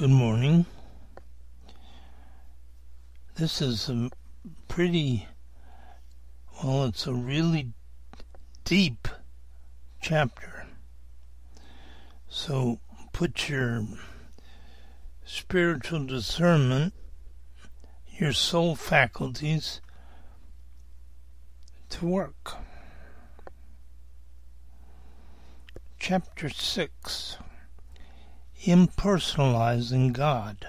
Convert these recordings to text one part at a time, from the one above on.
Good morning. This is it's a really deep chapter. So put your spiritual discernment, your soul faculties to work. Chapter 6. Impersonalizing God.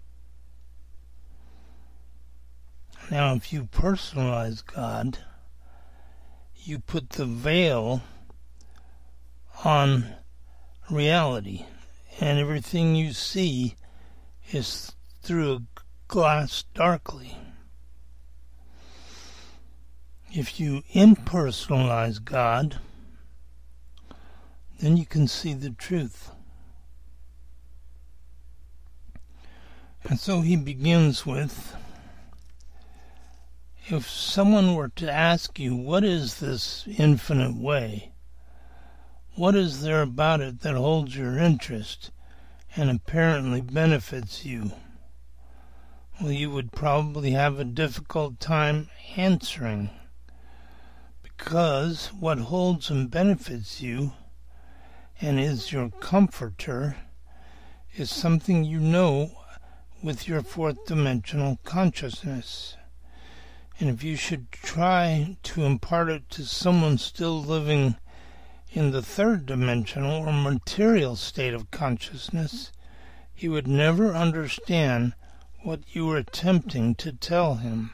Now, if you personalize God, you put the veil on reality, and everything you see is through a glass darkly. If you impersonalize God, then you can see the truth. And so he begins with, if someone were to ask you, what is this infinite way? What is there about it that holds your interest and apparently benefits you? Well, you would probably have a difficult time answering, because what holds and benefits you and is your comforter is something you know with your fourth dimensional consciousness. And if you should try to impart it to someone still living in the third dimensional or material state of consciousness, he would never understand what you were attempting to tell him.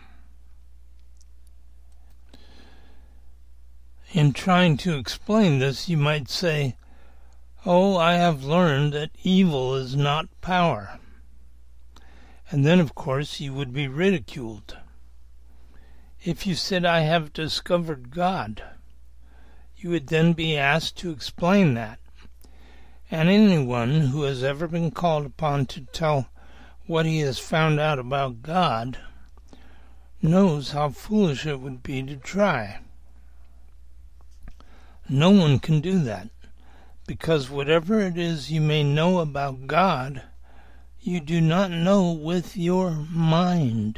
In trying to explain this, you might say, "Oh, I have learned that evil is not power." And then, of course, you would be ridiculed. If you said, "I have discovered God," you would then be asked to explain that. And anyone who has ever been called upon to tell what he has found out about God knows how foolish it would be to try. No one can do that, because whatever it is you may know about God, you do not know with your mind.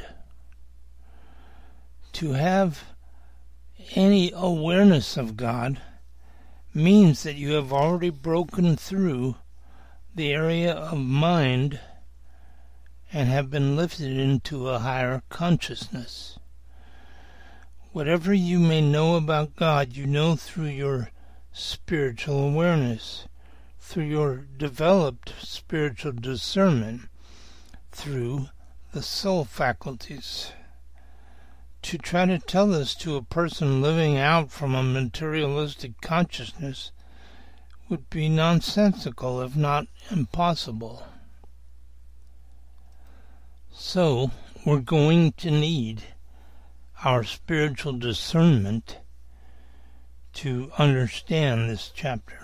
To have any awareness of God means that you have already broken through the area of mind and have been lifted into a higher consciousness. Whatever you may know about God, you know through your spiritual awareness, through your developed spiritual discernment, through the soul faculties. To try to tell this to a person living out from a materialistic consciousness would be nonsensical, if not impossible. So, we're going to need our spiritual discernment to understand this chapter.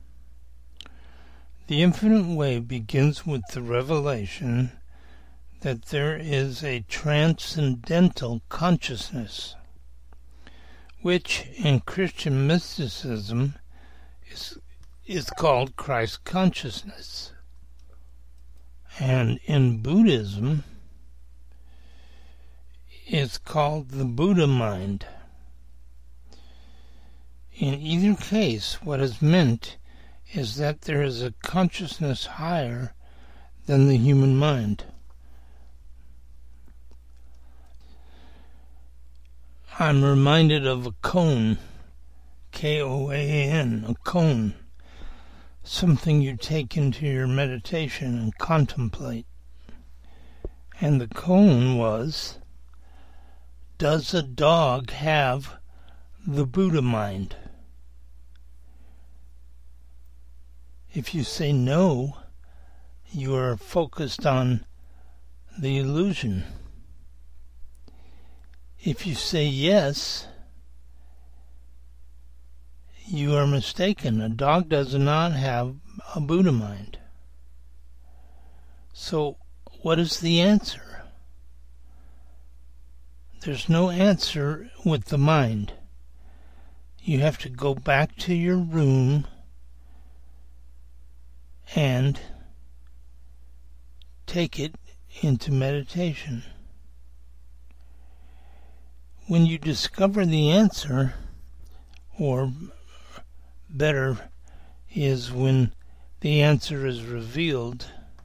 The infinite way begins with the revelation that there is a transcendental consciousness, which in Christian mysticism is called Christ consciousness, and in Buddhism is called the Buddha mind. In either case, what is meant is that there is a consciousness higher than the human mind. I'm reminded of a koan, K-O-A-N, a koan, something you take into your meditation and contemplate. And the koan was, does a dog have the Buddha mind? If you say no, you are focused on the illusion. If you say yes, you are mistaken. A dog does not have a Buddha mind. So, what is the answer? There's no answer with the mind. You have to go back to your room and take it into meditation. When you discover the answer, or better is when the answer is revealed,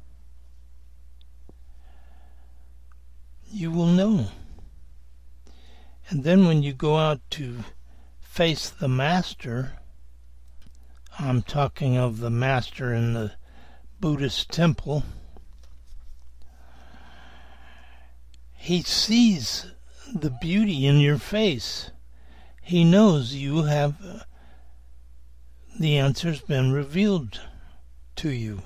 you will know. And then when you go out to face the master, I'm talking of the master in the Buddhist temple, he sees the beauty in your face. He knows you have the answer's been revealed to you.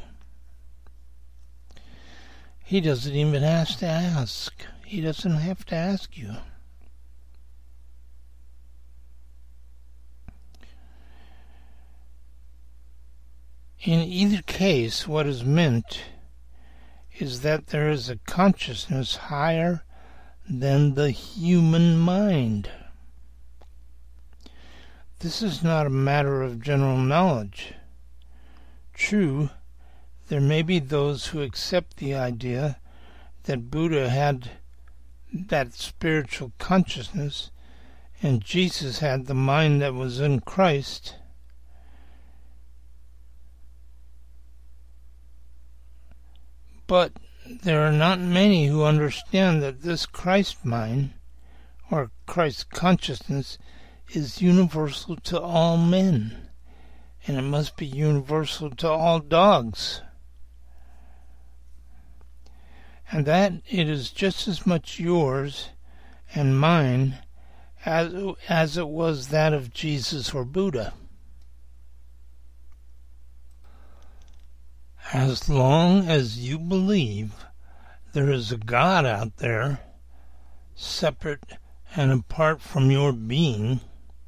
He doesn't even have to ask. He doesn't have to ask you. In either case, what is meant is that there is a consciousness higher than the human mind. This is not a matter of general knowledge. True, there may be those who accept the idea that Buddha had that spiritual consciousness and Jesus had the mind that was in Christ. But there are not many who understand that this Christ mind, or Christ consciousness, is universal to all men, and it must be universal to all dogs, and that it is just as much yours and mine as it was that of Jesus or Buddha. As long as you believe there is a God out there, separate and apart from your being,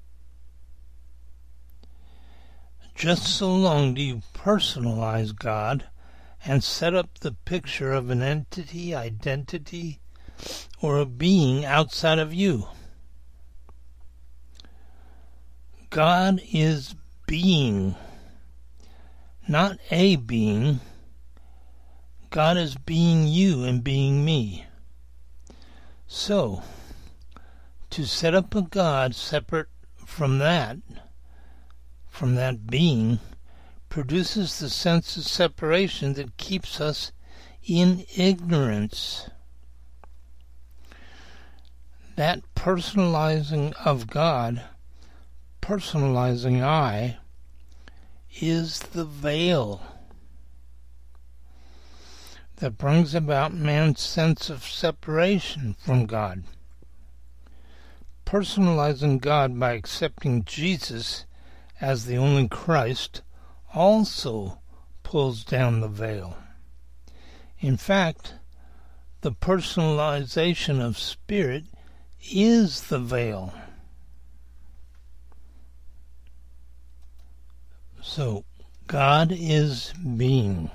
just so long do you personalize God and set up the picture of an entity, identity, or a being outside of you. God is being, not a being. God is being you and being me. So, to set up a God separate from that being, produces the sense of separation that keeps us in ignorance. That personalizing of God, personalizing I, is the veil that brings about man's sense of separation from God. Personalizing God by accepting Jesus as the only Christ also pulls down the veil. In fact, the personalization of spirit is the veil. So, God is being.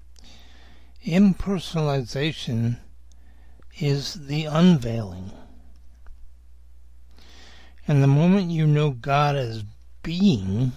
Impersonalization is the unveiling. And the moment you know God as being,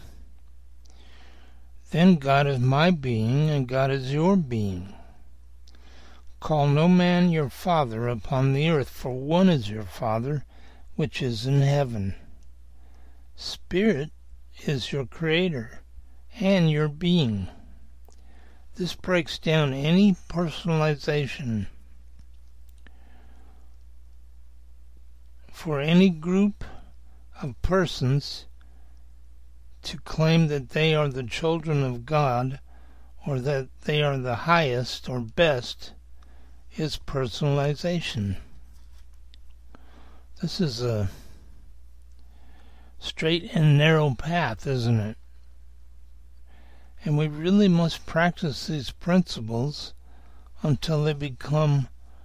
then God is my being and God is your being. Call no man your father upon the earth, for one is your Father, which is in heaven. Spirit is your creator and your being. This breaks down any personalization. For any group of persons to claim that they are the children of God or that they are the highest or best is personalization. This is a straight and narrow path, isn't it? And we really must practice these principles until they become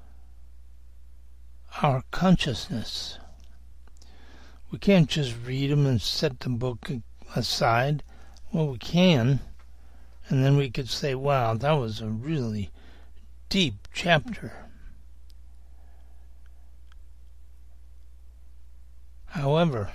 our consciousness. We can't just read them and set the book aside. Well, we can, and then we could say, wow, that was a really deep chapter. However,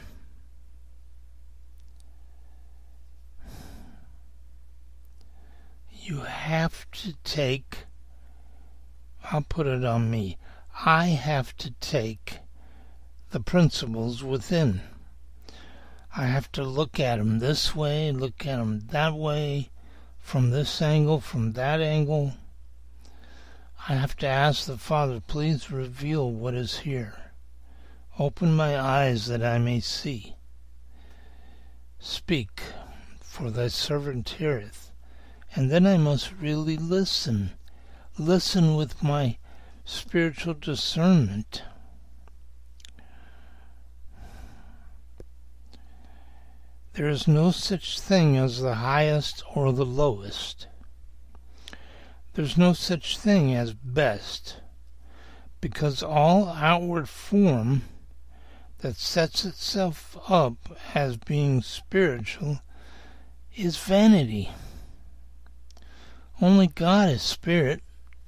you have to take I'll put it on me. I have to take the principles within. I have to look at them this way, look at them that way, from this angle, from that angle. I have to ask the Father, please reveal what is here. Open my eyes that I may see. Speak, for thy servant heareth. And then I must really listen. Listen with my spiritual discernment. There is no such thing as the highest or the lowest. There's no such thing as best, because all outward form that sets itself up as being spiritual is vanity. Only God is spirit.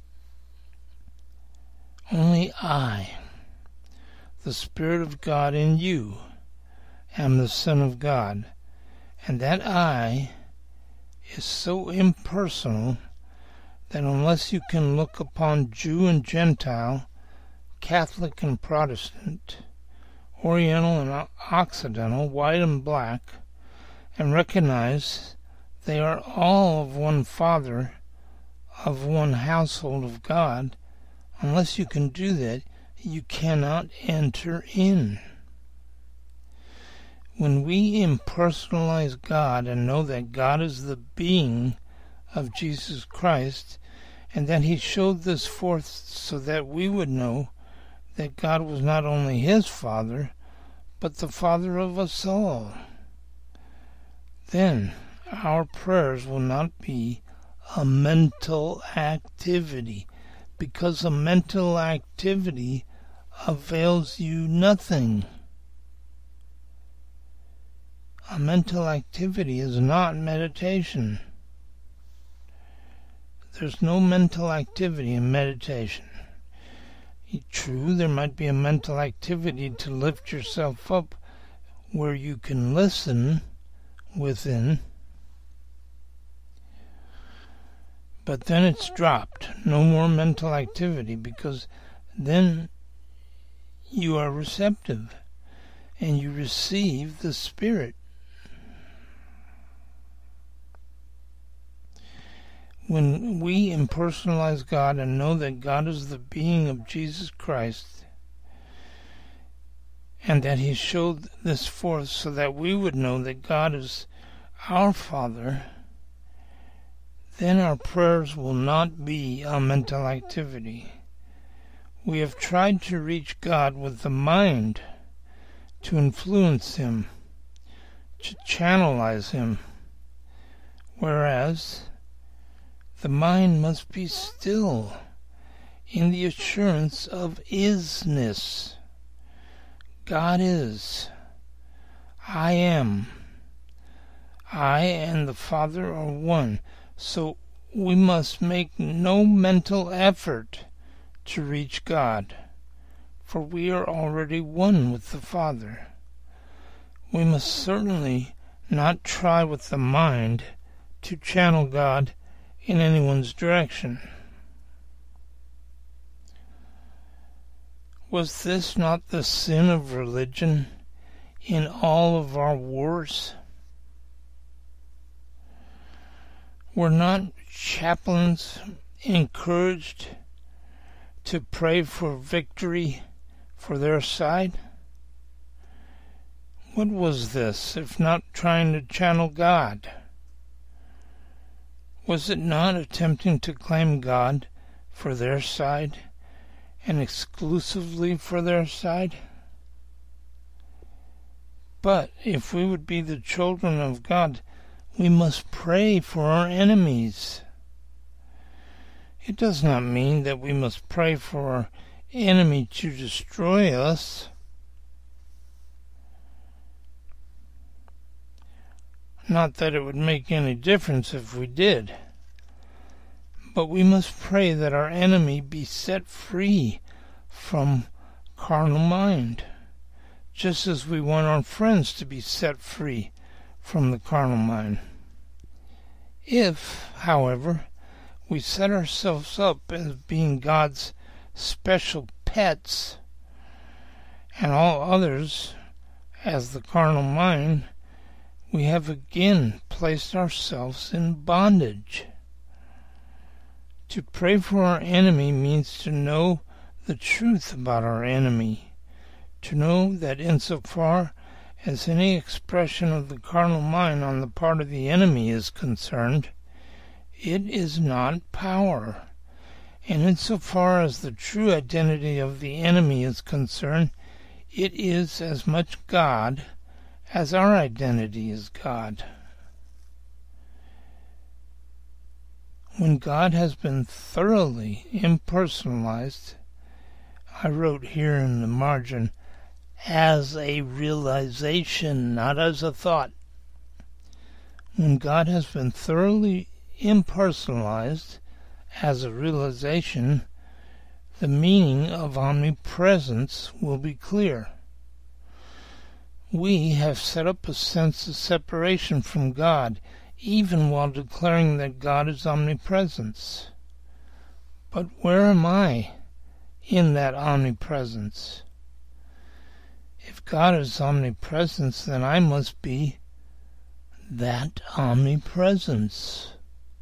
Only I, the Spirit of God in you, am the Son of God, and that I is so impersonal that unless you can look upon Jew and Gentile, Catholic and Protestant, Oriental and Occidental, white and black, and recognize they are all of one Father, of one household of God, unless you can do that, you cannot enter in. When we impersonalize God and know that God is the being of Jesus Christ, and that He showed this forth so that we would know that God was not only His Father, but the Father of us all, then our prayers will not be a mental activity, because a mental activity avails you nothing. A mental activity is not meditation. There's no mental activity in meditation. True, there might be a mental activity to lift yourself up where you can listen within, but then it's dropped. No more mental activity, because then you are receptive and you receive the Spirit. When we impersonalize God and know that God is the being of Jesus Christ, and that He showed this forth so that we would know that God is our Father, then our prayers will not be a mental activity. We have tried to reach God with the mind, to influence Him, to channelize Him, whereas the mind must be still in the assurance of isness. God is. I am. I and the Father are one. So we must make no mental effort to reach God, for we are already one with the Father. We must certainly not try with the mind to channel God in anyone's direction. Was this not the sin of religion in all of our wars? Were not chaplains encouraged to pray for victory for their side? What was this, if not trying to channel God? Was it not attempting to claim God for their side, and exclusively for their side? But if we would be the children of God, we must pray for our enemies. It does not mean that we must pray for our enemy to destroy us. Not that it would make any difference if we did. But we must pray that our enemy be set free from carnal mind, just as we want our friends to be set free from the carnal mind. If, however, We set ourselves up as being God's special pets, and all others as the carnal mind. We have again placed ourselves in bondage. To pray for our enemy means to know the truth about our enemy, to know that insofar as any expression of the carnal mind on the part of the enemy is concerned, it is not power, and insofar as the true identity of the enemy is concerned, it is as much God as our identity is God. When God has been thoroughly impersonalized, I wrote here in the margin, as a realization, not as a thought. When God has been thoroughly impersonalized as a realization, the meaning of omnipresence will be clear. We have set up a sense of separation from God, even while declaring that God is omnipresence. But where am I in that omnipresence? If God is omnipresence, then I must be that omnipresence.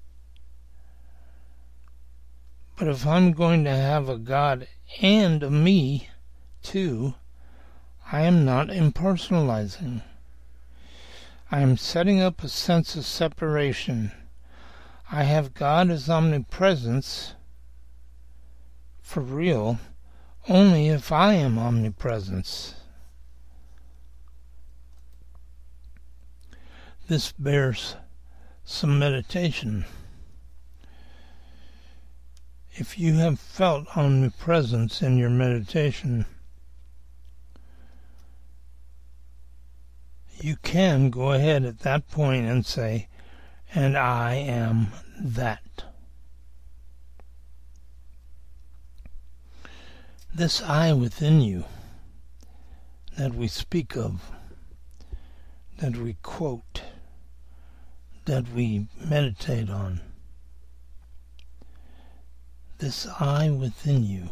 But if I'm going to have a God and a me, too, I am not impersonalizing. I am setting up a sense of separation. I have God as omnipresence, for real, only if I am omnipresence. This bears some meditation. If you have felt omnipresence in your meditation, you can go ahead at that point and say, and I am that. This I within you that we speak of, that we quote, that we meditate on, this I within you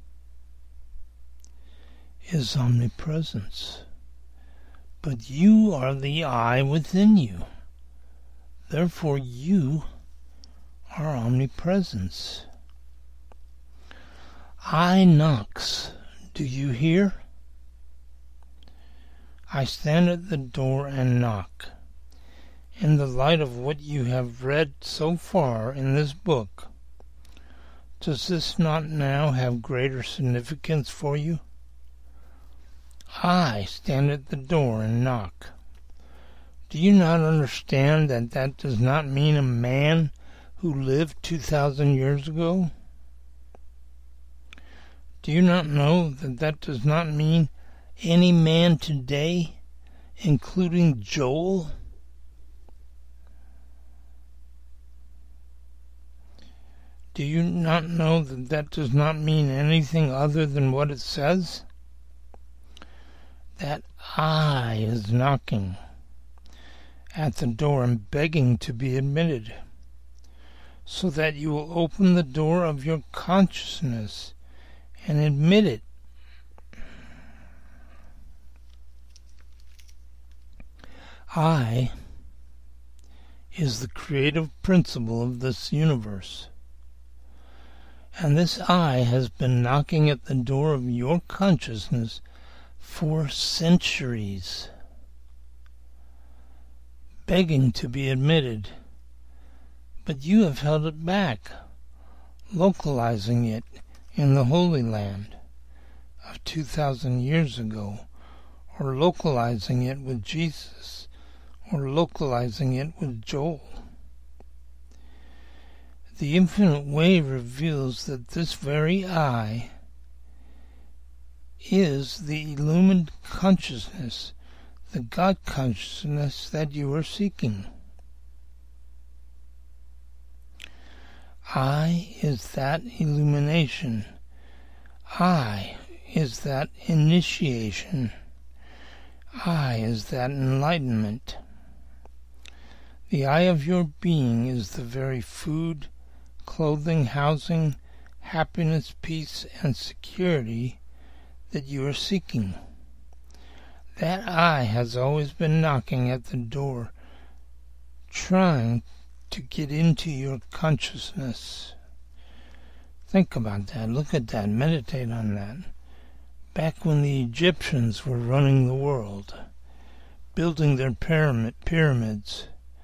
is omnipresence. But you are the I within you. Therefore you are omnipresence. I knocks. Do you hear? I stand at the door and knock. In the light of what you have read so far in this book, does this not now have greater significance for you? I stand at the door and knock. Do you not understand that that does not mean a man who lived 2,000 years ago? Do you not know that that does not mean any man today, including Joel? Do you not know that that does not mean anything other than what it says? That I is knocking at the door and begging to be admitted, so that you will open the door of your consciousness and admit it. I is the creative principle of this universe, and this I has been knocking at the door of your consciousness for centuries, begging to be admitted, but you have held it back, localizing it in the Holy Land of 2,000 years ago, or localizing it with Jesus, or localizing it with Joel. The infinite way reveals that this very I is the illumined consciousness, the God consciousness that you are seeking. I is that illumination. I is that initiation. I is that enlightenment. The I of your being is the very food, clothing, housing, happiness, peace, and security that you are seeking. That I has always been knocking at the door, trying to get into your consciousness. Think about that. Look at that. Meditate on that. Back when the Egyptians were running the world, building their pyramids,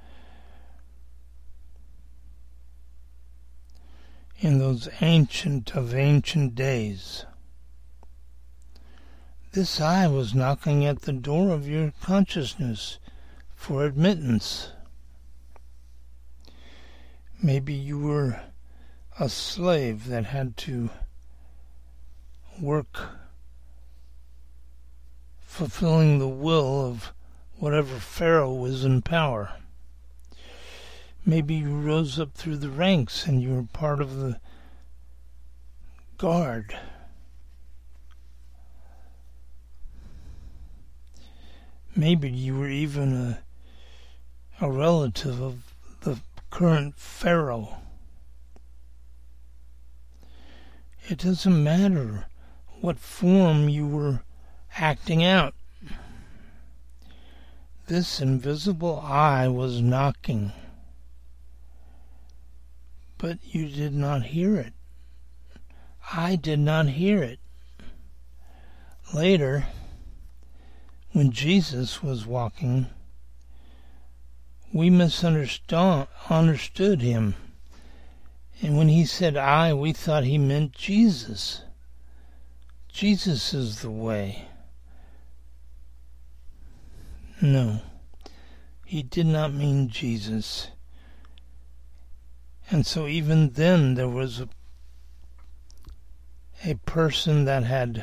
in those ancient of ancient days, this I was knocking at the door of your consciousness for admittance. Maybe you were a slave that had to work fulfilling the will of whatever Pharaoh was in power. Maybe you rose up through the ranks and you were part of the guard. Maybe you were even a relative of the current Pharaoh. It doesn't matter what form you were acting out. This invisible I was knocking, but you did not hear it. I did not hear it. Later, when Jesus was walking, we misunderstood him. And when he said I, we thought he meant Jesus. Jesus is the way. No, he did not mean Jesus. And so even then there was a person that had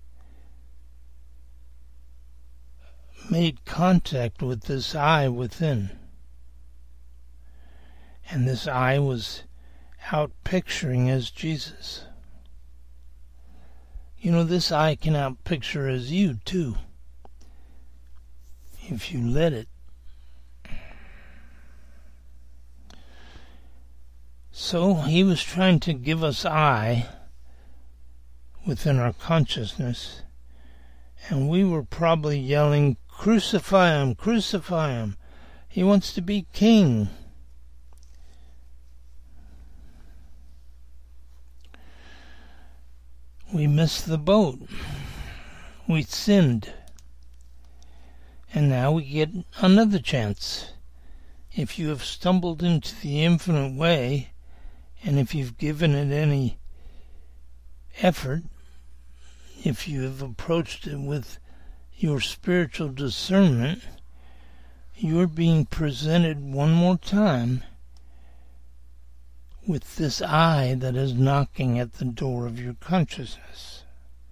made contact with this I within. And this I was out picturing as Jesus. You know, this I can out picture as you too, if you let it. So he was trying to give us I within our consciousness, and we were probably yelling, "Crucify him, crucify him. He wants to be king." We missed the boat. We sinned. And now we get another chance. If you have stumbled into the infinite way, and if you've given it any effort, if you have approached it with your spiritual discernment, you're being presented one more time with this I that is knocking at the door of your consciousness.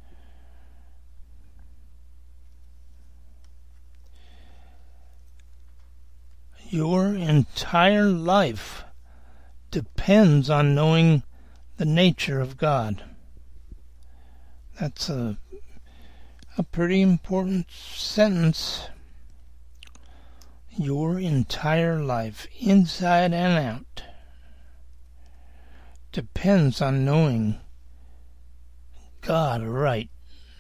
Your entire life depends on knowing the nature of God. That's a pretty important sentence. Your entire life, inside and out, depends on knowing God right.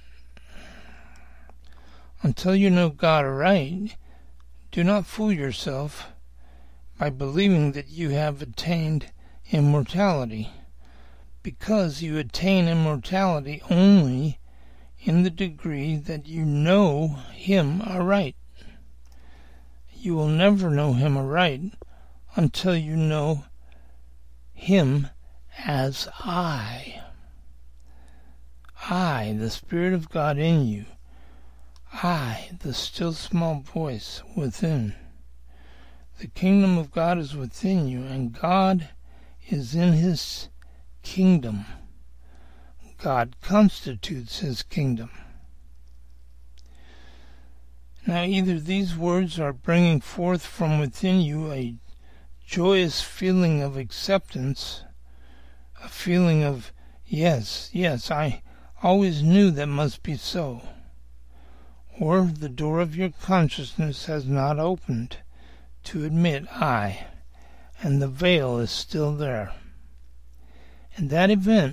Until you know God right, do not fool yourself by believing that you have attained immortality, because you attain immortality only in the degree that you know Him aright. You will never know Him aright until you know Him as I, the Spirit of God in you, I, the still small voice within. The kingdom of God is within you, and God is in His kingdom. God constitutes His kingdom. Now either these words are bringing forth from within you a joyous feeling of acceptance, a feeling of, yes, I always knew that must be so, or the door of your consciousness has not opened to admit I, and the veil is still there. In that event,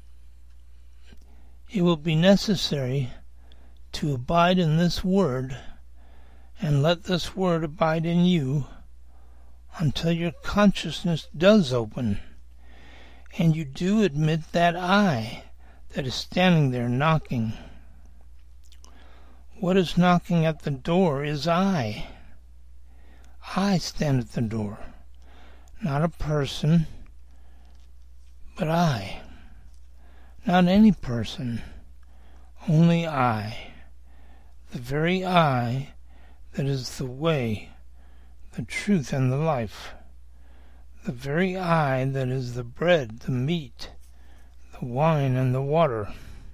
it will be necessary to abide in this Word and let this Word abide in you until your consciousness does open and you do admit that I that is standing there knocking. What is knocking at the door is I. I stand at the door, not a person, but I. Not any person, only I, the very I that is the way, the truth, and the life, the very I that is the bread, the meat, the wine, and the water.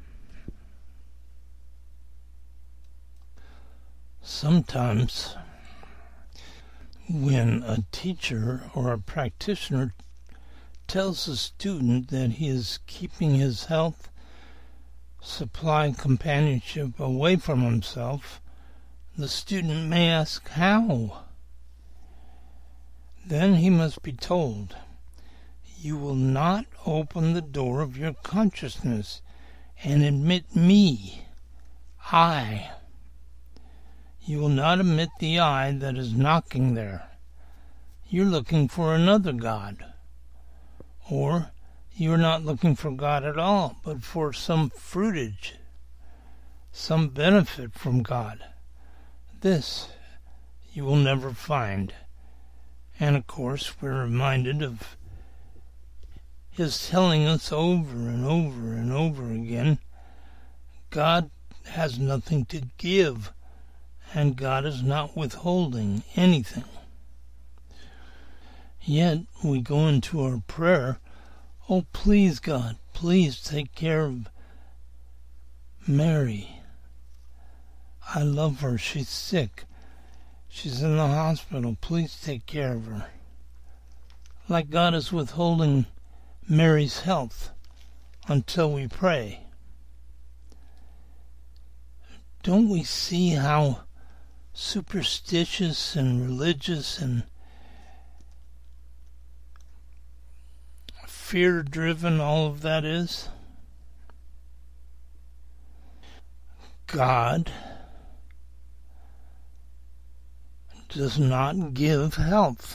Sometimes, when a teacher or a practitioner tells a student that he is keeping his health, supply, companionship away from himself, the student may ask how. Then he must be told, you will not open the door of your consciousness and admit me, I. You will not admit the I that is knocking there. You're looking for another God. Or you're not looking for God at all, but for some fruitage, some benefit from God. This you will never find. And of course, we're reminded of His telling us over and over and over again, God has nothing to give, and God is not withholding anything. Yet we go into our prayer, oh please God, please take care of Mary. I love her, she's sick. She's in the hospital, please take care of her. Like God is withholding Mary's health until we pray. Don't we see how superstitious and religious and fear-driven all of that is? God does not give health.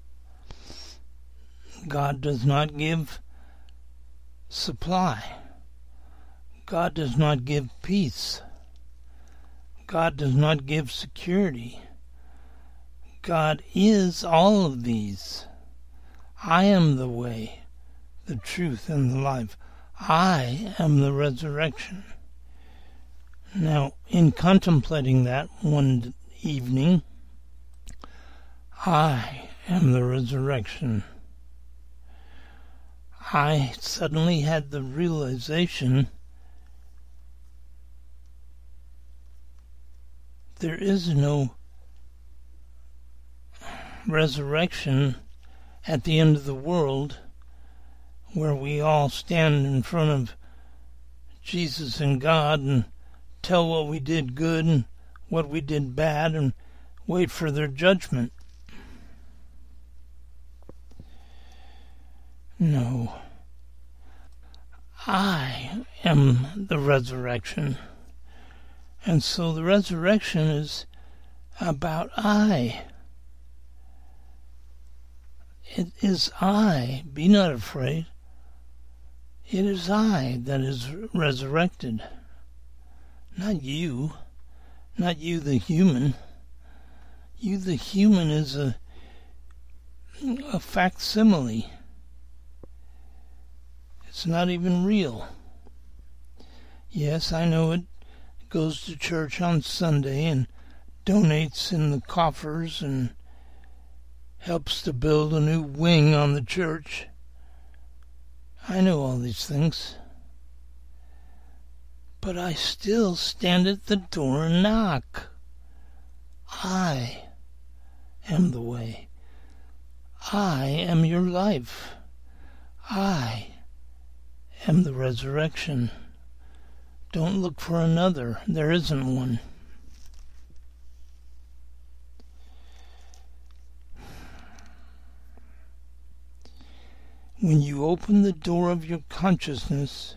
God does not give supply. God does not give peace. God does not give security. God is all of these. I am the way, the truth, and the life. I am the resurrection. Now, in contemplating that one evening, I am the resurrection. I suddenly had the realization there is no resurrection at the end of the world where we all stand in front of Jesus and God and tell what we did good and what we did bad and wait for their judgment. No. I am the resurrection. And so the resurrection is about I. It is I. Be not afraid. It is I that is resurrected. Not you. Not you the human. You the human is a facsimile. It's not even real. Yes, I know it. Goes to church on Sunday and donates in the coffers and helps to build a new wing on the church. I know all these things. But I still stand at the door and knock. I am the way. I am your life. I am the resurrection. Don't look for another. There isn't one. When you open the door of your consciousness,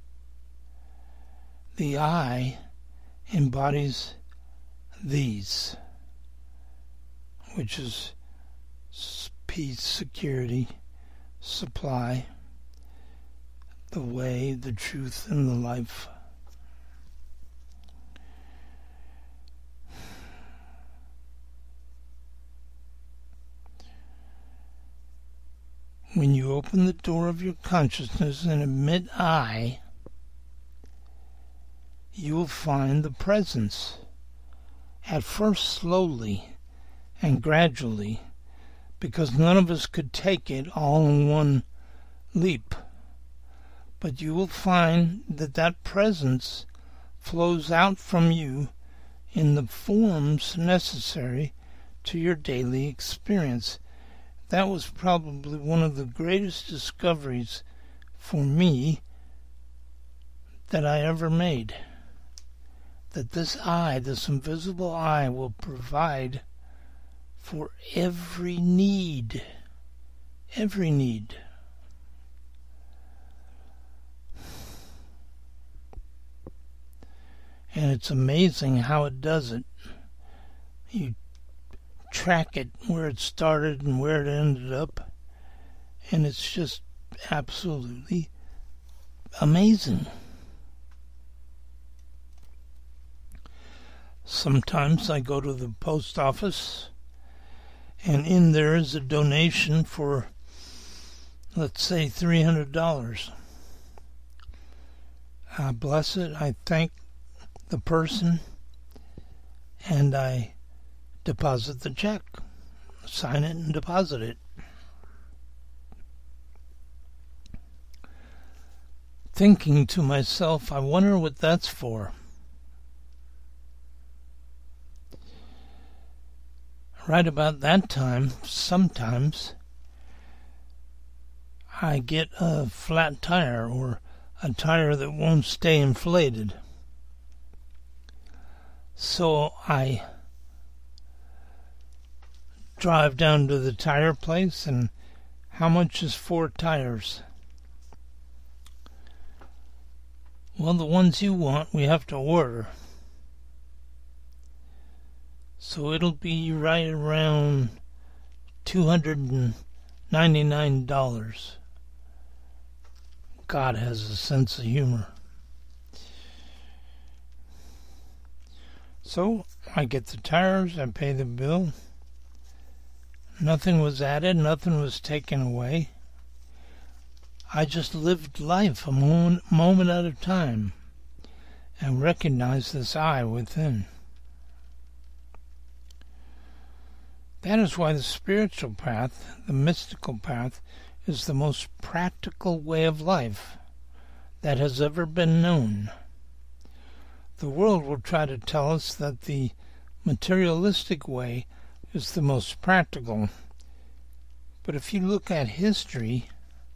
the I embodies these, which is peace, security, supply, the way, the truth, and the life. When you open the door of your consciousness and admit I, you will find the presence, at first slowly and gradually, because none of us could take it all in one leap. But you will find that that presence flows out from you in the forms necessary to your daily experience. That was probably one of the greatest discoveries for me that I ever made. That this I, this invisible I, will provide for every need. Every need. And it's amazing how it does it. You track it, where it started and where it ended up, and it's just absolutely amazing. Sometimes I go to the post office, and in there is a donation for, let's say, $300. I bless it, I thank the person, and I deposit the check, sign it and deposit it. Thinking to myself, I wonder what that's for. Right about that time, sometimes, I get a flat tire or a tire that won't stay inflated. So I drive down to the tire place, and how much is 4 tires? Well, the ones you want, we have to order. So it'll be right around $299. God has a sense of humor. So I get the tires, I pay the bill. Nothing was added, nothing was taken away. I just lived life a moment at a time and recognized this I within. That is why the spiritual path, the mystical path, is the most practical way of life that has ever been known. The world will try to tell us that the materialistic way is the most practical. But if you look at history,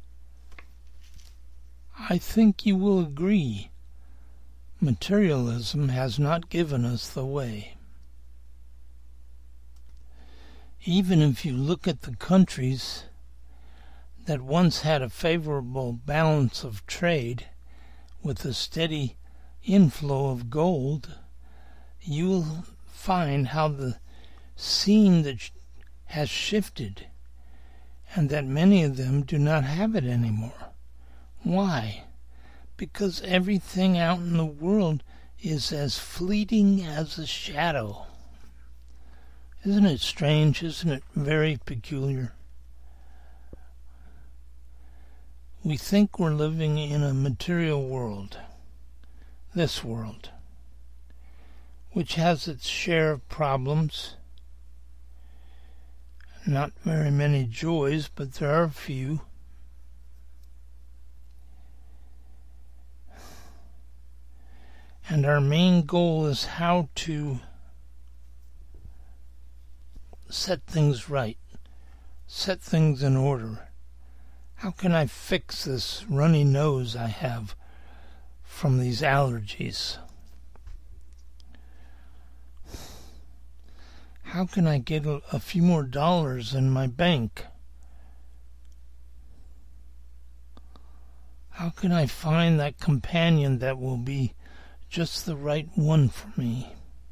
I think you will agree materialism has not given us the way. Even if you look at the countries that once had a favorable balance of trade with a steady inflow of gold, you will find how the scene that has shifted, and that many of them do not have it anymore. Why? Because everything out in the world is as fleeting as a shadow. Isn't it strange? Isn't it very peculiar? We think we're living in a material world, this world, which has its share of problems. Not very many joys, but there are a few. And our main goal is how to set things right, set things in order. How can I fix this runny nose I have from these allergies? How can I get a few more dollars in my bank? How can I find that companion that will be just the right one for me?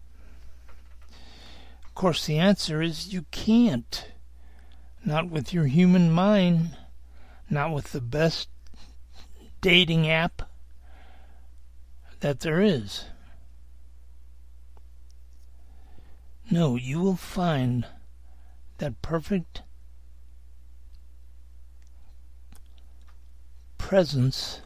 Of course, the answer is you can't. Not with your human mind, not with the best dating app that there is. No, you will find that perfect presence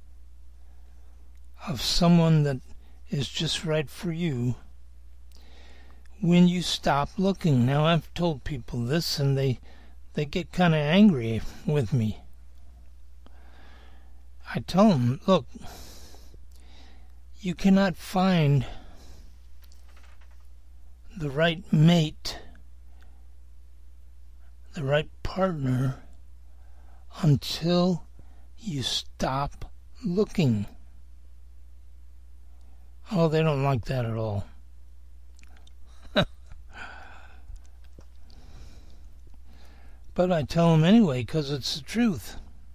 of someone that is just right for you when you stop looking. Now, I've told people this and they get kind of angry with me. I tell them, look, you cannot find the right mate, the right partner, until you stop looking. Oh, they don't like that at all. But I tell them anyway because it's the truth.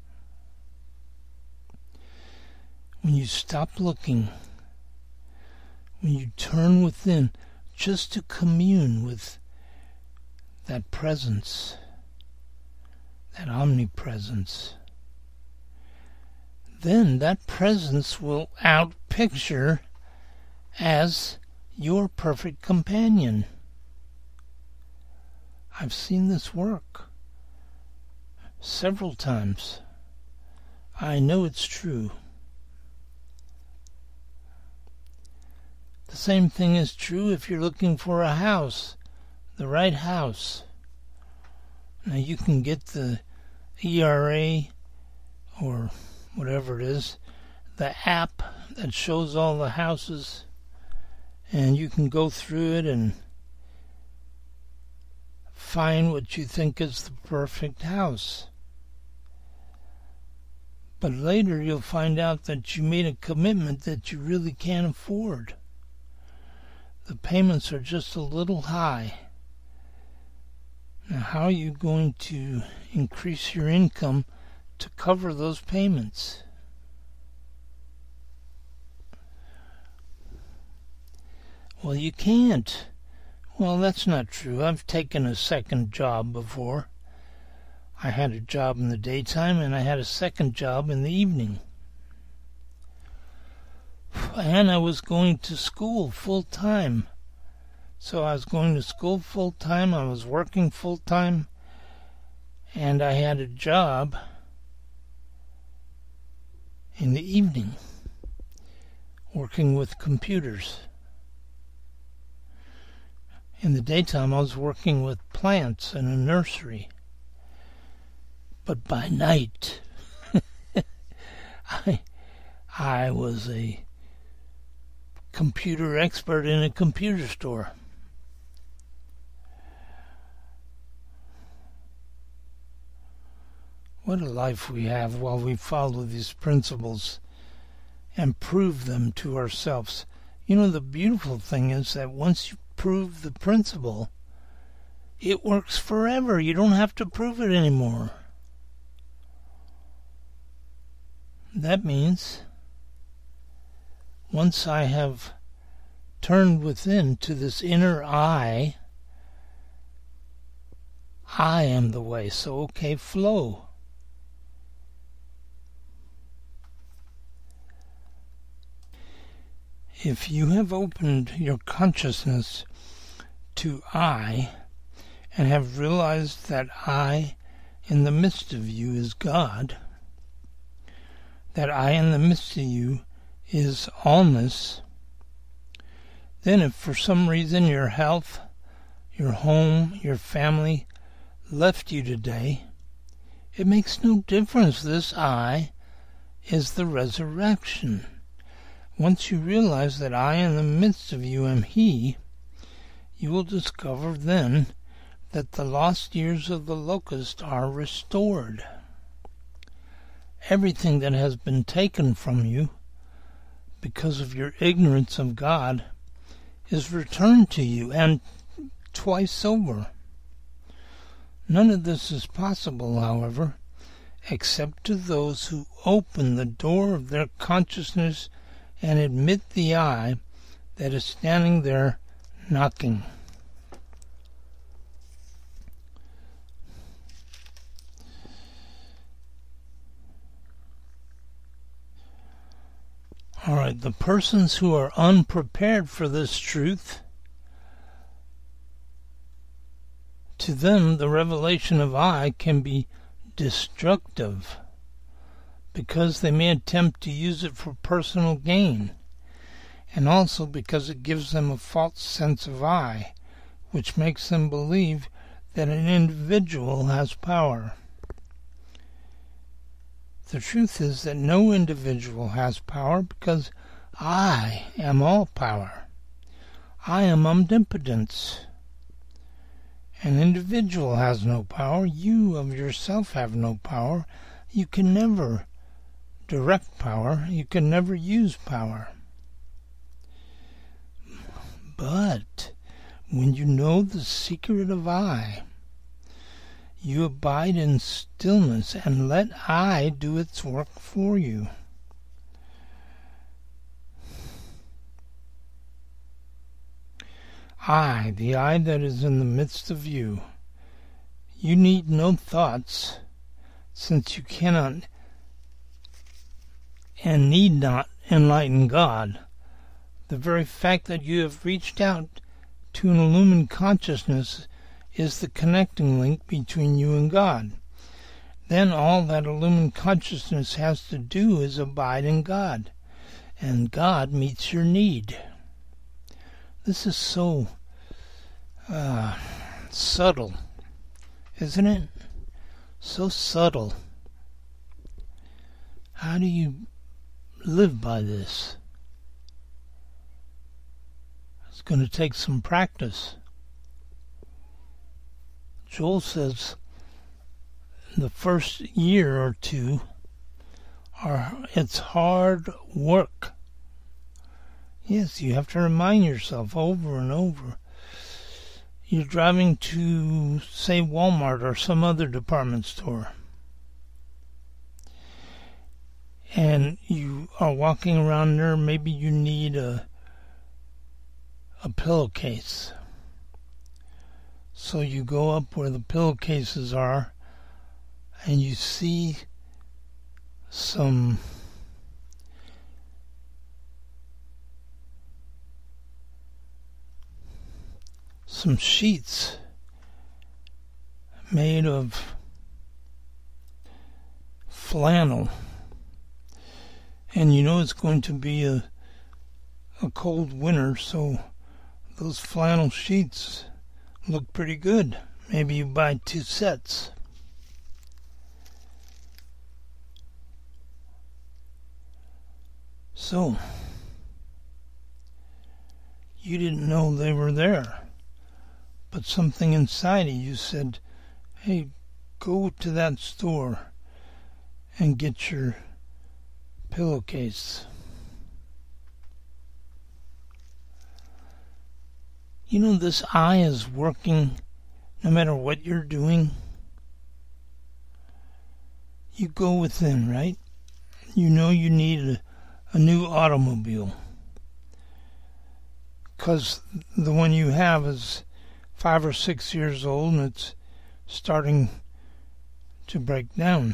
When you stop looking, when you turn within just to commune with that presence, that omnipresence, then that presence will outpicture as your perfect companion. I've seen this work several times. I know it's true. The same thing is true if you're looking for a house, the right house. Now you can get the ERA or whatever it is, the app that shows all the houses, and you can go through it and find what you think is the perfect house. But later you'll find out that you made a commitment that you really can't afford. The payments are just a little high. Now, how are you going to increase your income to cover those payments? Well, you can't. Well, that's not true. I've taken a second job before. I had a job in the daytime and I had a second job in the evening. And I was going to school full time. So I was going to school full time, I was working full time, and I had a job in the evening working with computers. In the daytime I was working with plants in a nursery. But by night I was a computer expert in a computer store. What a life we have while we follow these principles and prove them to ourselves. You know, the beautiful thing is that once you prove the principle, it works forever. You don't have to prove it anymore. That means once I have turned within to this inner I am the way. So, okay, flow. If you have opened your consciousness to I and have realized that I in the midst of you is God, that I in the midst of you is allness, then if for some reason your health, your home, your family left you today, it makes no difference. This I is the resurrection. Once you realize that I in the midst of you am He, you will discover then that the lost years of the locust are restored. Everything that has been taken from you because of your ignorance of God is returned to you, and twice over. None of this is possible, however, except to those who open the door of their consciousness and admit the I that is standing there knocking. All right, the persons who are unprepared for this truth, to them the revelation of I can be destructive because they may attempt to use it for personal gain, and also because it gives them a false sense of I, which makes them believe that an individual has power. The truth is that no individual has power because I am all power. I am omnipotence. An individual has no power. You of yourself have no power. You can never direct power. You can never use power. But when you know the secret of I, you abide in stillness and let I do its work for you. I, the I that is in the midst of you. You need no thoughts, since you cannot and need not enlighten God. The very fact that you have reached out to an illumined consciousness is the connecting link between you and God. Then all that illumined consciousness has to do is abide in God, and God meets your need. This is so subtle, isn't it? So subtle. How do you live by this? It's going to take some practice. Joel says the first year or two it's hard work. Yes, you have to remind yourself over and over. You're driving to, say, Walmart or some other department store, and you are walking around there. Maybe you need a pillowcase. So you go up where the pillowcases are, and you see some sheets made of flannel. And you know it's going to be a cold winter, so those flannel sheets look pretty good. Maybe you buy 2 sets. So, you didn't know they were there, but something inside of you said, hey, go to that store and get your pillowcase. You know, this I is working no matter what you're doing. You go within, right? You know you need a new automobile because the one you have is 5 or 6 years old and it's starting to break down.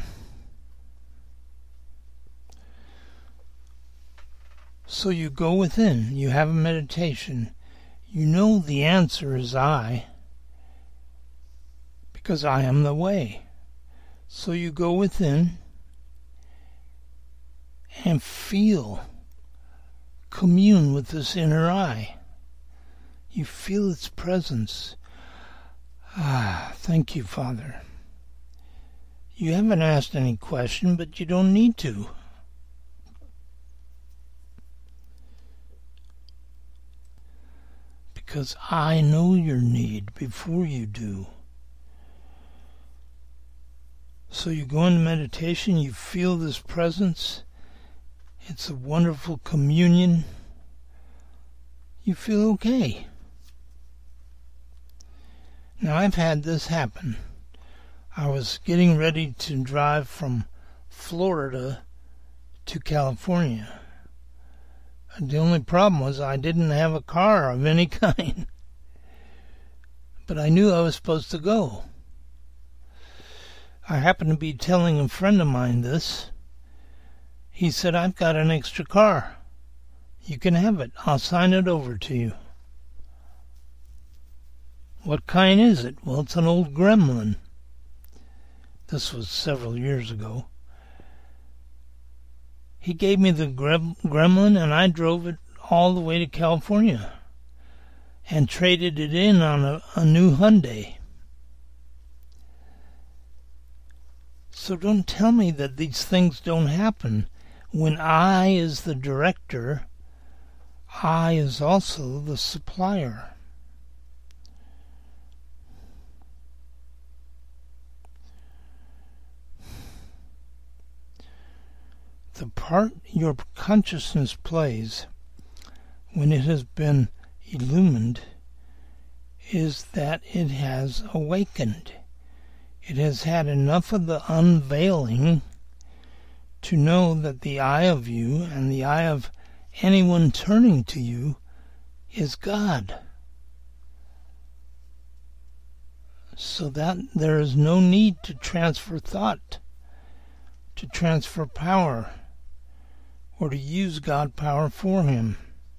So you go within. You have a meditation. You know the answer is I, because I am the way. So you go within and feel, commune with this inner I. You feel its presence. Thank you, Father. You haven't asked any question, but you don't need to. Because I know your need before you do. So you go into meditation, you feel this presence. It's a wonderful communion. You feel okay. Now I've had this happen. I was getting ready to drive from Florida to California. The only problem was I didn't have a car of any kind. But I knew I was supposed to go. I happened to be telling a friend of mine this. He said, "I've got an extra car. You can have it. I'll sign it over to you." "What kind is it?" "Well, it's an old Gremlin." This was several years ago. He gave me the Gremlin, and I drove it all the way to California and traded it in on a new Hyundai. So don't tell me that these things don't happen. When I is the director, I is also the supplier. The part your consciousness plays when it has been illumined is that it has awakened. It has had enough of the unveiling to know that the eye of you and the eye of anyone turning to you is God. So that there is no need to transfer thought, to transfer power, or to use God power for him.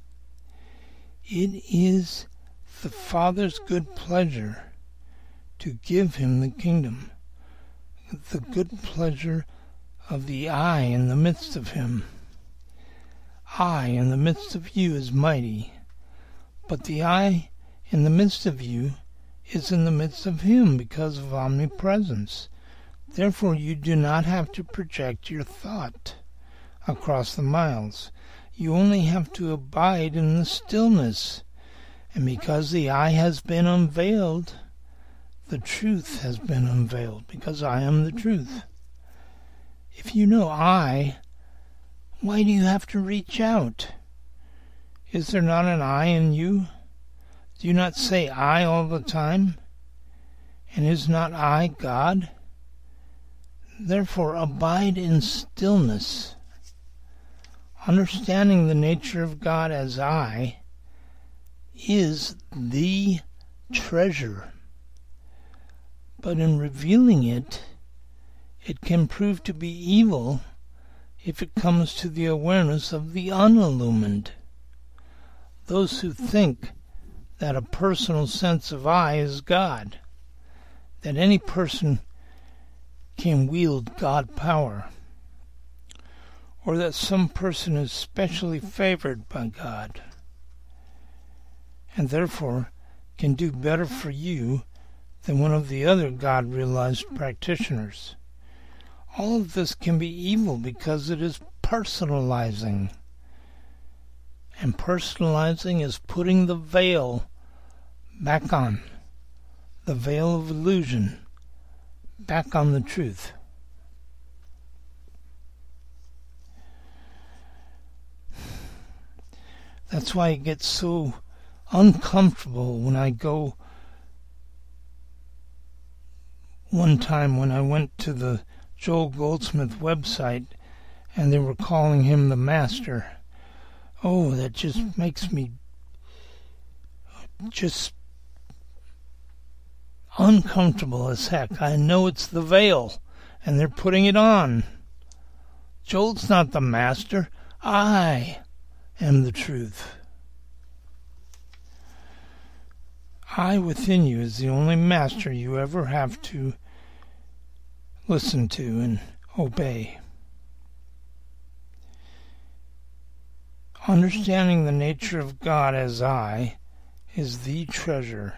It is the Father's good pleasure to give him the kingdom, the good pleasure of the I in the midst of him. I in the midst of you is mighty, but the I in the midst of you is in the midst of him because of omnipresence. Therefore you do not have to project your thought across the miles. You only have to abide in the stillness. And because the I has been unveiled, the truth has been unveiled, because I am the truth. If you know I, why do you have to reach out? Is there not an I in you? Do you not say I all the time? And is not I God? Therefore abide in stillness. Understanding the nature of God as I is the treasure. But in revealing it, it can prove to be evil if it comes to the awareness of the unillumined. Those who think that a personal sense of I is God, that any person can wield God power, or that some person is specially favored by God, and therefore can do better for you than one of the other God-realized practitioners. All of this can be evil because it is personalizing. And personalizing is putting the veil back on, the veil of illusion, back on the truth. That's why it gets so uncomfortable when I go. One time when I went to the Joel Goldsmith website and they were calling him the Master, oh, that just makes me just uncomfortable as heck. I know it's the veil and they're putting it on. Joel's not the Master. I am the truth. I within you is the only master you ever have to listen to and obey. Understanding the nature of God as I is the treasure.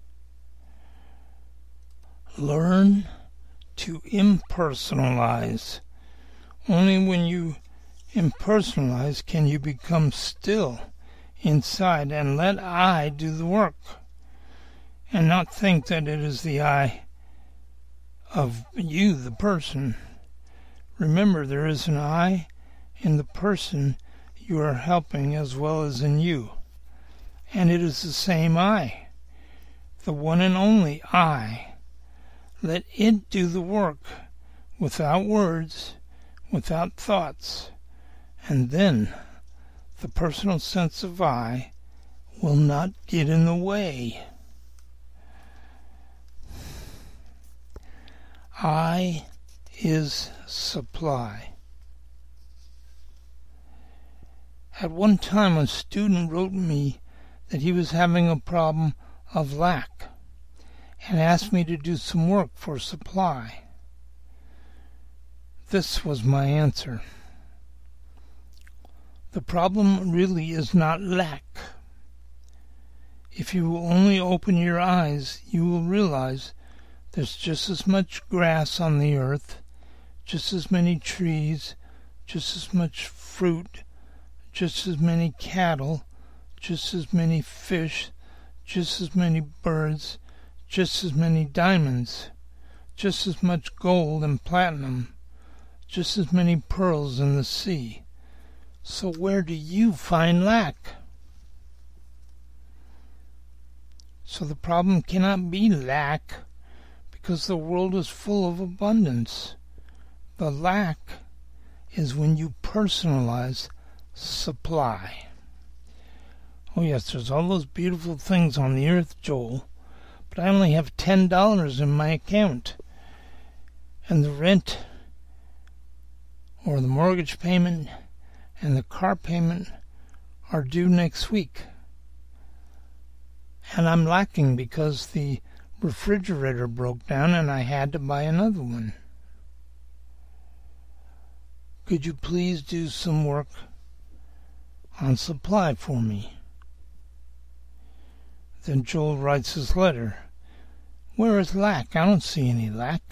Learn to impersonalize. Only when you impersonalize can you become still inside and let I do the work, and not think that it is the I of you, the person. Remember, there is an I in the person you are helping as well as in you, and it is the same I, the one and only I. Let it do the work, without words, without thoughts, and then the personal sense of I will not get in the way. I is supply. At one time, a student wrote me that he was having a problem of lack and asked me to do some work for supply. This was my answer. The problem really is not lack. If you will only open your eyes, you will realize there's just as much grass on the earth, just as many trees, just as much fruit, just as many cattle, just as many fish, just as many birds, just as many diamonds, just as much gold and platinum, just as many pearls in the sea. So where do you find lack? So the problem cannot be lack, because the world is full of abundance. The lack is when you personalize supply. Oh yes, there's all those beautiful things on the earth, Joel, but I only have $10 in my account, and the rent or the mortgage payment and the car payment are due next week. And I'm lacking because the refrigerator broke down and I had to buy another one. Could you please do some work on supply for me? Then Joel writes his letter. Where is lack? I don't see any lack.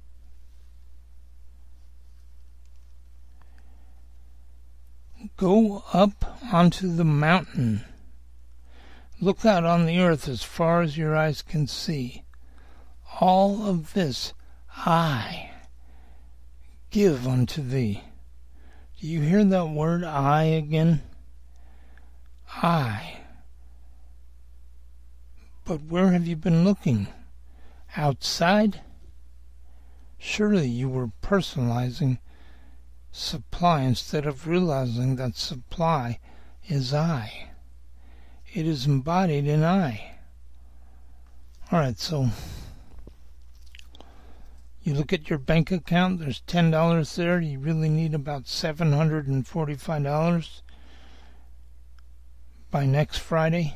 Go up onto the mountain. Look out on the earth as far as your eyes can see. All of this I give unto thee. Do you hear that word I again? I. But where have you been looking? Outside? Surely you were personalizing supply instead of realizing that supply is I. It is embodied in I. Alright, so you look at your bank account, there's $10 there, you really need about $745 by next Friday.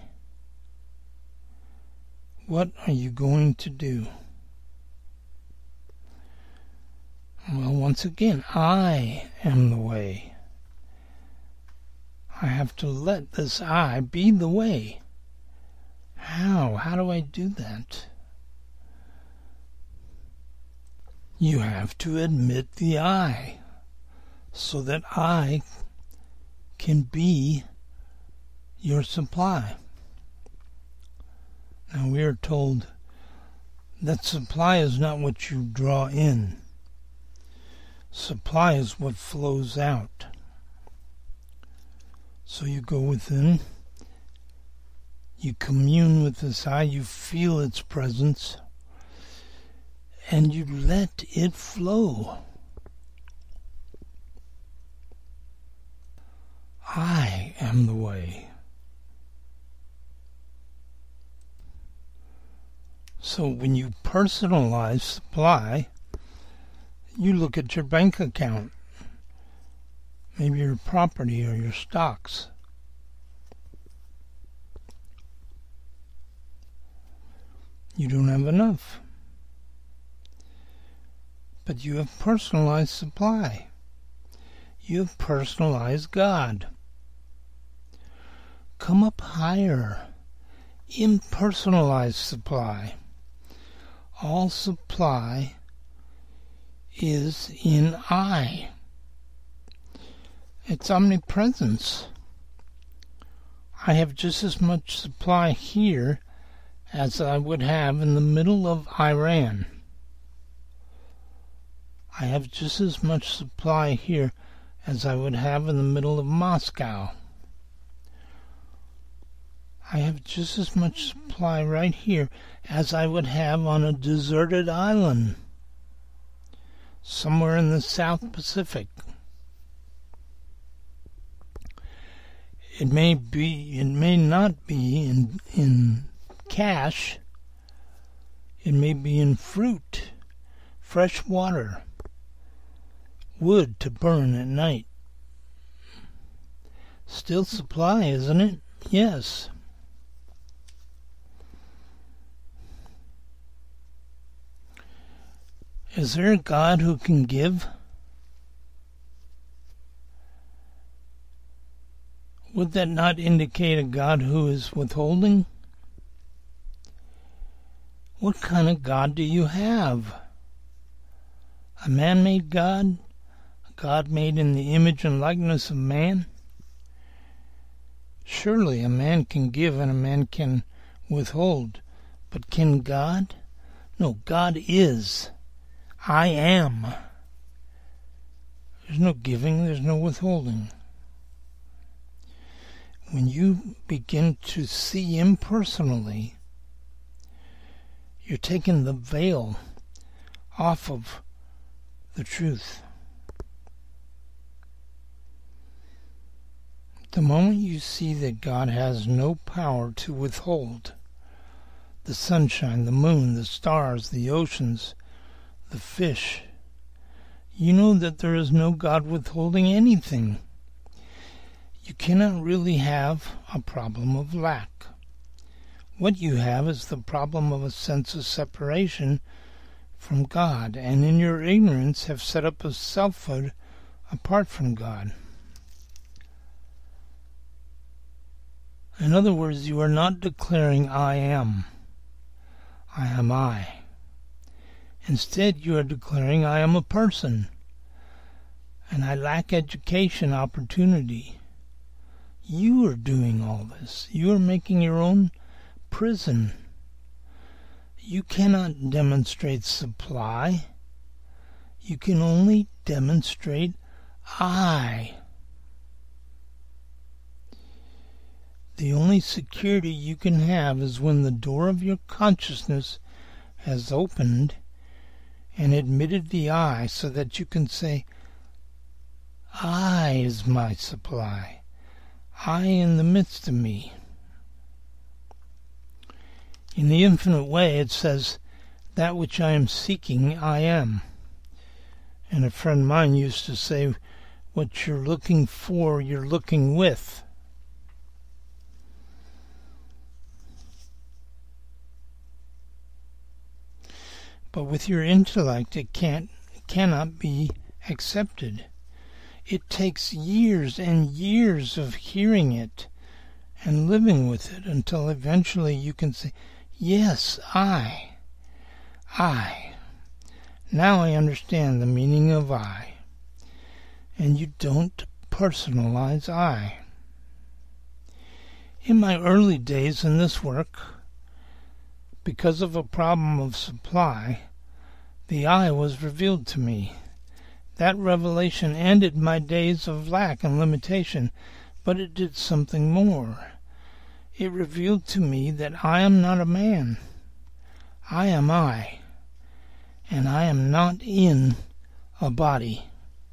What are you going to do? Well, once again, I am the way. I have to let this I be the way. How? How do I do that? You have to admit the I, so that I can be your supply. Now we are told that supply is not what you draw in. Supply is what flows out. So you go within, you commune with this I, you feel its presence, and you let it flow. I am the way. So when you personalize supply, you look at your bank account, maybe your property or your stocks. You don't have enough. But you have personalized supply. You have personalized God. Come up higher. Impersonalized supply. All supply is in I. It's omnipresence. I have just as much supply here as I would have in the middle of Iran. I have just as much supply here as I would have in the middle of Moscow. I have just as much supply right here as I would have on a deserted island somewhere in the South Pacific. It may not be in cash. It may be in fruit, fresh water, wood to burn at night. Still supply, isn't it? Yes. Is there a God who can give? Would that not indicate a God who is withholding? What kind of God do you have? A man-made God? A God made in the image and likeness of man? Surely a man can give and a man can withhold, but can God? No, God is. I am. There's no giving, there's no withholding. When you begin to see impersonally, you're taking the veil off of the truth. The moment you see that God has no power to withhold the sunshine, the moon, the stars, the oceans, the fish, you know that there is no God withholding anything. You cannot really have a problem of lack. What you have is the problem of a sense of separation from God, and in your ignorance have set up a selfhood apart from God. In other words, you are not declaring I am. I am I. Instead, you are declaring I am a person, and I lack education opportunity. You are doing all this. You are making your own prison. You cannot demonstrate supply. You can only demonstrate I. The only security you can have is when the door of your consciousness has opened and admitted the I, so that you can say, I is my supply. I in the midst of me. In the infinite way, it says, that which I am seeking, I am. And a friend of mine used to say, what you're looking for, you're looking with. But with your intellect, it cannot be accepted. It takes years and years of hearing it and living with it until eventually you can say, yes, I. Now I understand the meaning of I. And you don't personalize I. In my early days in this work, because of a problem of supply, the I was revealed to me. That revelation ended my days of lack and limitation, but it did something more. It revealed to me that I am not a man. I am I, and I am not in a body.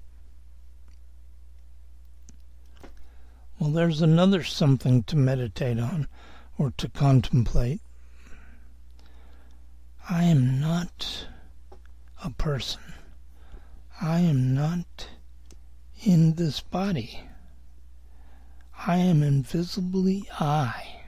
Well, there's another something to meditate on or to contemplate. I am not a person. I am not in this body. I am invisibly I.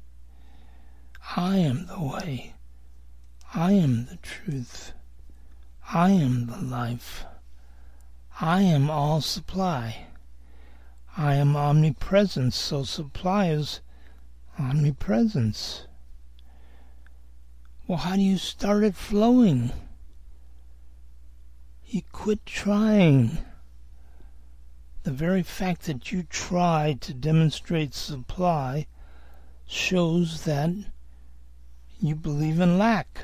I am the way. I am the truth. I am the life. I am all supply. I am omnipresence, so supply is omnipresence. Well, how do you start it flowing? You quit trying. The very fact that you try to demonstrate supply shows that you believe in lack.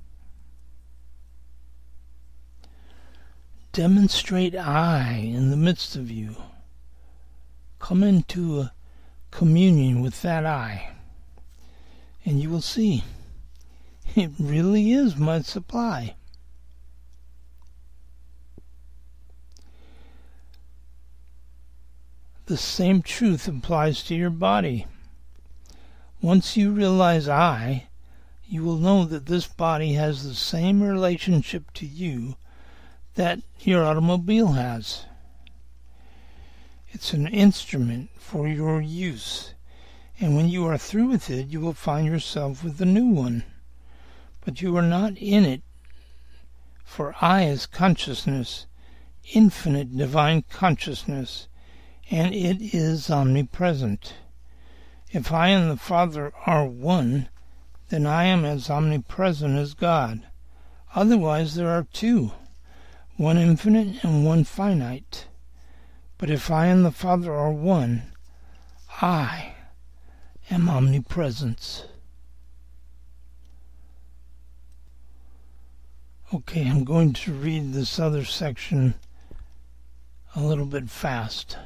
Demonstrate I in the midst of you. Come into a communion with that I. and you will see it really is my supply. The same truth applies to your body. Once you realize I, you will know that this body has the same relationship to you that your automobile has. It's an instrument for your use, and when you are through with it, you will find yourself with a new one. But you are not in it, for I is consciousness, infinite divine consciousness, and it is omnipresent. If I and the Father are one, then I am as omnipresent as God. Otherwise there are two, one infinite and one finite. But if I and the Father are one, I am omnipresence. Okay, I'm going to read this other section a little bit fast.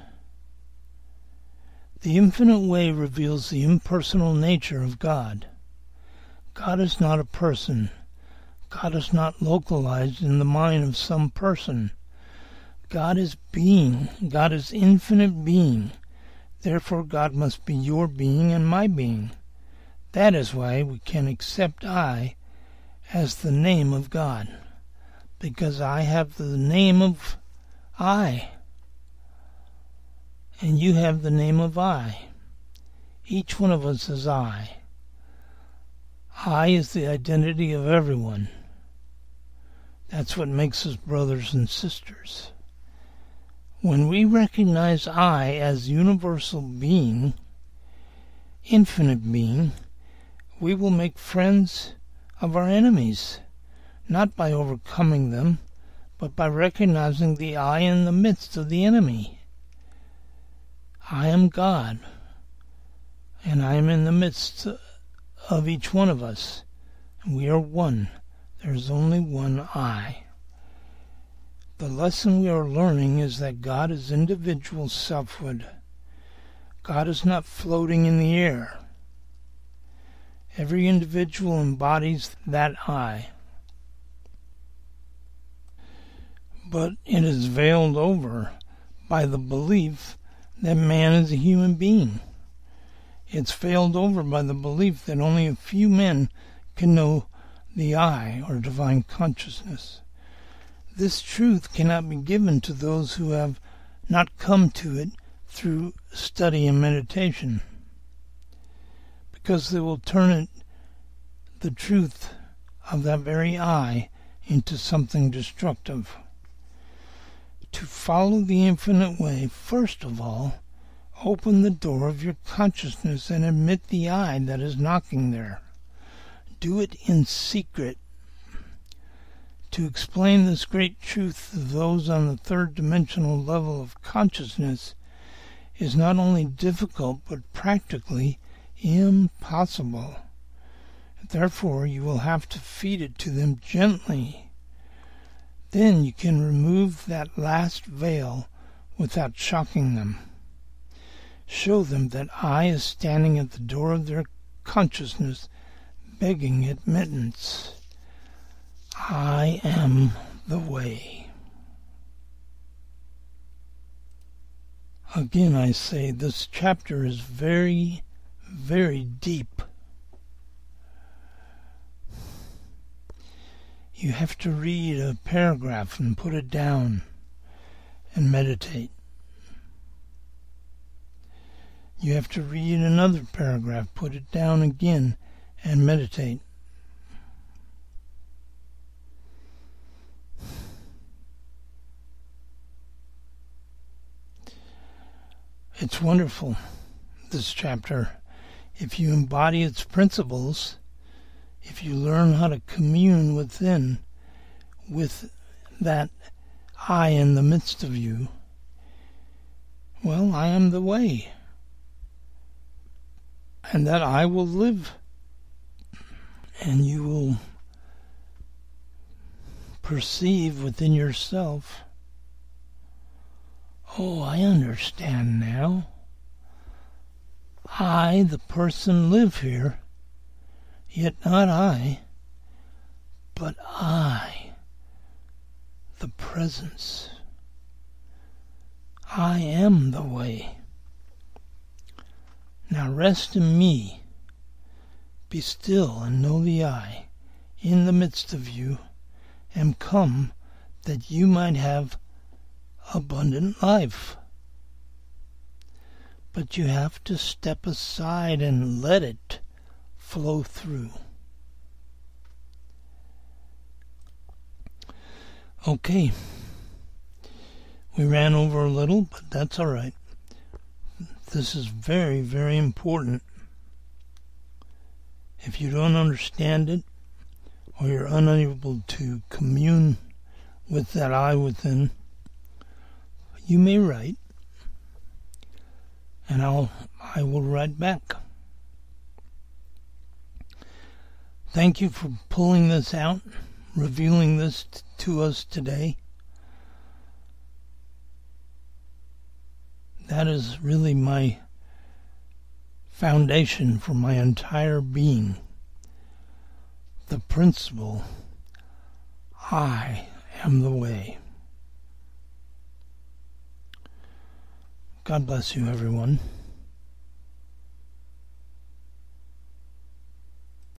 The infinite way reveals the impersonal nature of God. God is not a person. God is not localized in the mind of some person. God is being. God is infinite being. Therefore, God must be your being and my being. That is why we can accept I as the name of God, because I have the name of I, and you have the name of I. Each one of us is I. I is the identity of everyone. That's what makes us brothers and sisters. When we recognize I as universal being, infinite being, we will make friends of our enemies, not by overcoming them, but by recognizing the I in the midst of the enemy. I am God, and I am in the midst of each one of us. We are one. There is only one I. The lesson we are learning is that God is individual selfhood. God is not floating in the air. Every individual embodies that I. But it is veiled over by the belief that man is a human being. It's veiled over by the belief that only a few men can know the I, or divine consciousness. This truth cannot be given to those who have not come to it through study and meditation, because they will turn the truth of that very I into something destructive. To follow the infinite way, first of all, open the door of your consciousness and admit the I that is knocking there. Do it in secret. To explain this great truth to those on the third dimensional level of consciousness is not only difficult but practically impossible. Therefore, you will have to feed it to them gently. Then you can remove that last veil without shocking them. Show them that I is standing at the door of their consciousness, begging admittance. I am the way. Again, I say this chapter is very, very deep. You have to read a paragraph and put it down and meditate. You have to read another paragraph, put it down again, and meditate. It's wonderful, this chapter. If you embody its principles, if you learn how to commune within with that I in the midst of you, well, I am the way. And that I will live, and you will perceive within yourself, oh, I understand now. I, the person, live here, Yet not I, but I, the presence. I am the way. Now rest in me. Be still and know that I, in the midst of you, am come that you might have abundant life. But you have to step aside and let it flow through. Okay. We ran over a little, but that's all right. This is very, very important. If you don't understand it, or you're unable to commune with that I within, you may write, and I will write back. Thank you for pulling this out, revealing this to us today. That is really my foundation for my entire being. The principle, I am the way. God bless you, everyone.